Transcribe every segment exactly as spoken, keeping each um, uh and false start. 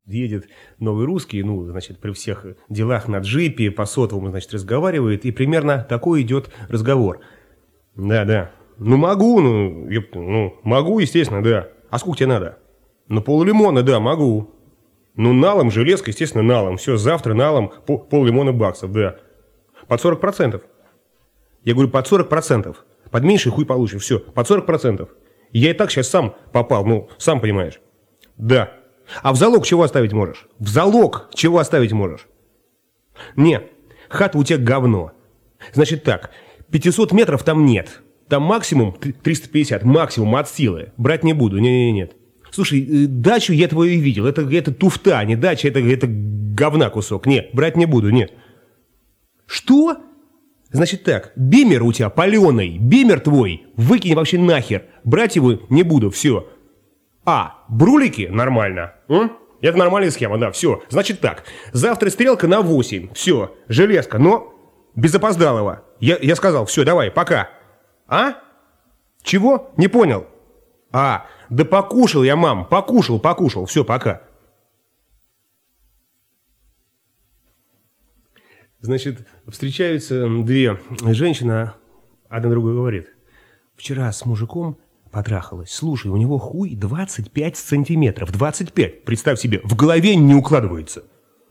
едет новый русский, ну, значит, при всех делах на джипе, по сотовому, значит, разговаривает, и примерно такой идет разговор. Да, да. Ну, могу, ну, ёпта, ну, могу, естественно, да. А сколько тебе надо? Ну, пол-лимона, да, могу. Ну, налом, железка, естественно, налом. Все, завтра налом пол-лимона баксов, да. Под сорок процентов. Я говорю, под сорок процентов. Под меньше хуй получишь, все, под сорок процентов. Я и так сейчас сам попал, ну, сам понимаешь. Да. А в залог чего оставить можешь? В залог чего оставить можешь? Не, хата у тебя говно. Значит так, пятьсот метров там нет. Там максимум триста пятьдесят, максимум от силы. Брать не буду, не-не-нет. Слушай, дачу я твою видел, это, это туфта, не дача, это, это говна кусок. Нет, брать не буду, нет. Что? Значит так, бимер у тебя паленый, бимер твой, выкинь вообще нахер. Брать его не буду, все. А, брулики? Нормально. М? Это нормальная схема, да, все. Значит так, завтра стрелка на восемь, все, железка, но без опоздалого. Я, я сказал, все, давай, пока. А? Чего? Не понял. А, да покушал я, мам, покушал, покушал, все, пока. Значит, встречаются две женщины, одна другой говорит: вчера с мужиком потрахалась. Слушай, у него хуй двадцать пять сантиметров. двадцать пять. Представь себе, в голове не укладывается.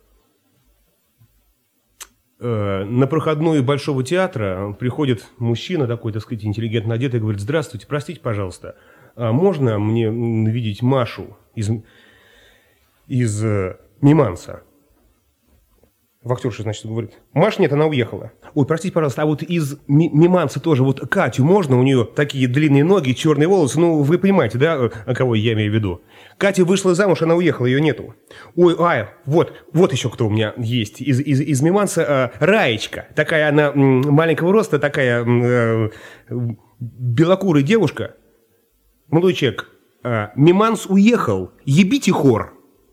Э, на проходную Большого театра приходит мужчина такой, так сказать, интеллигентно одетый, и говорит: здравствуйте, простите, пожалуйста, а можно мне видеть Машу из, из э, Миманса? Вахтерша, значит, говорит: Маш, нет, она уехала. Ой, простите, пожалуйста, а вот из Миманса тоже, вот Катю можно? У нее такие длинные ноги, черные волосы, ну, вы понимаете, да, кого я имею в виду? Катя вышла замуж, она уехала, ее нету. Ой, ай, вот, вот еще кто у меня есть из, из, из Миманса, э, Раечка. Такая она м, маленького роста, такая э, белокурая девушка. Молодой человек. Э, Миманс уехал, ебите хор.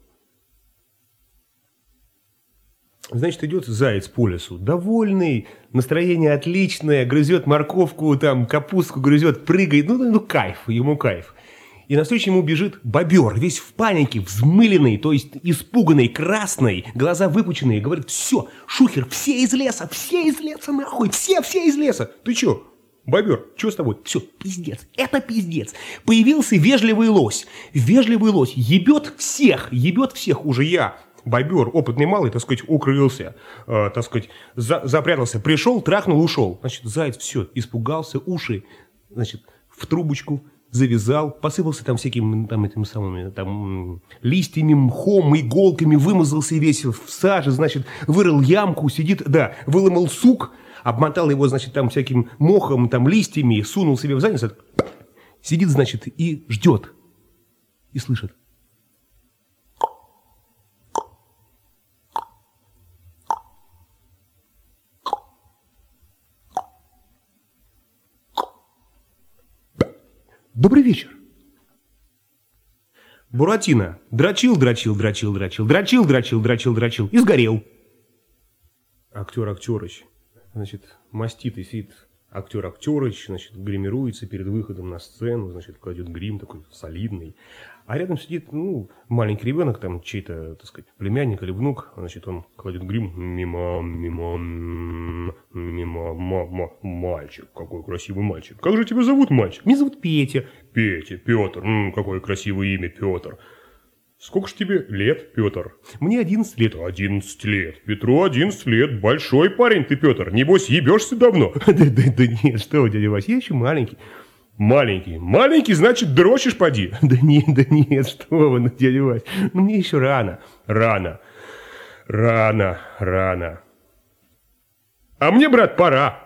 Значит, идет заяц по лесу, довольный, настроение отличное, грызет морковку, там, капустку грызет, прыгает, ну, ну, кайф, ему кайф. И навстречу ему бежит бобер, весь в панике, взмыленный, то есть испуганный, красный, глаза выпученные, говорит: все, шухер, все из леса, все из леса, нахуй, все, все из леса. Ты че, бобер, что с тобой? Все, пиздец, это пиздец. Появился вежливый лось, вежливый лось, ебет всех, ебет всех уже я. Бобер, опытный малый, так сказать, укрылся, э, так сказать, за, запрятался, пришел, трахнул, ушел. Значит, заяц все, испугался, уши, значит, в трубочку завязал, посыпался там всякими там этими самыми там листьями, мхом, иголками, вымазался весь в саже, значит, вырыл ямку, сидит, да, выломал сук, обмотал его, значит, там всяким мохом, там листьями, сунул себе в задницу, сидит, значит, и ждет, и слышит. Добрый вечер. Буратино дрочил, дрочил, дрочил, дрочил, дрочил, дрочил, дрочил, дрочил и сгорел. Актер Актерыч, значит, маститый сидит актер Актерыч, значит, гримируется перед выходом на сцену, значит, кладет грим такой солидный. А рядом сидит, ну, маленький ребенок, там, чей-то, так сказать, племянник или внук, значит, он кладет грим, мимо, мимо, мимо, мама, мальчик, какой красивый мальчик. Как же тебя зовут, мальчик? Меня зовут Петя. Петя, Петр, м, какое красивое имя, Петр. Сколько ж тебе лет, Петр? Мне одиннадцать лет. Одиннадцать лет. Петру одиннадцать лет. Большой парень ты, Петр. Небось, ебешься давно. Да, да, да нет, что вы, дядя Вася, я еще маленький. Маленький. Маленький, значит, дрочишь, поди. Да нет, да нет, что вы, ну, дядя Вася. Ну, мне еще рано. Рано. Рано, рано. А мне, брат, пора.